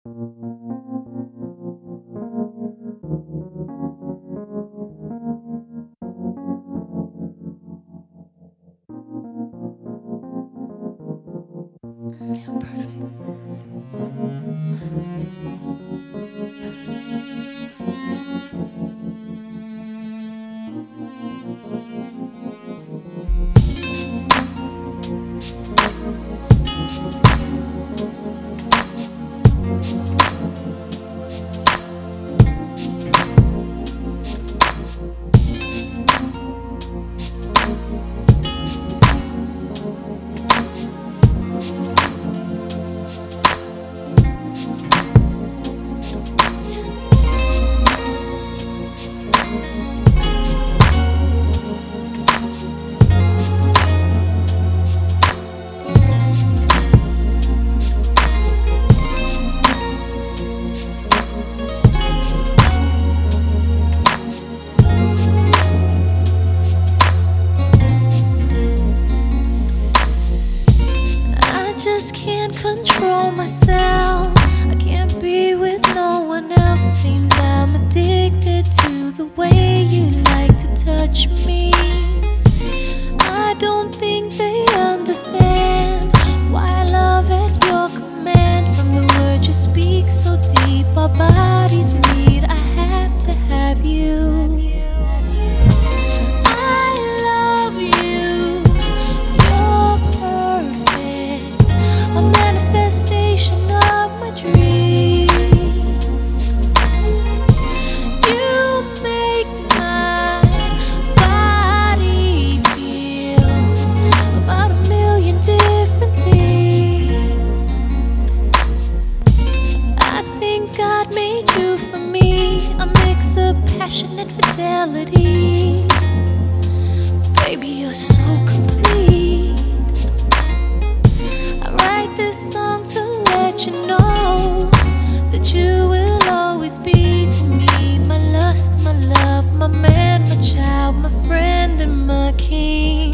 Yeah, perfect. I just can't control myself. I can't be with no one else. It seems I'm addicted to the way you like to touch me. I don't think they understand why I love at your command. From the words you speak so deep, our bodies meet. I have to have you. God made you for me, a mix of passion and fidelity. Baby, you're so complete. I write this song to let you know that you will always be to me my lust, my love, my man, my child, my friend, and my king.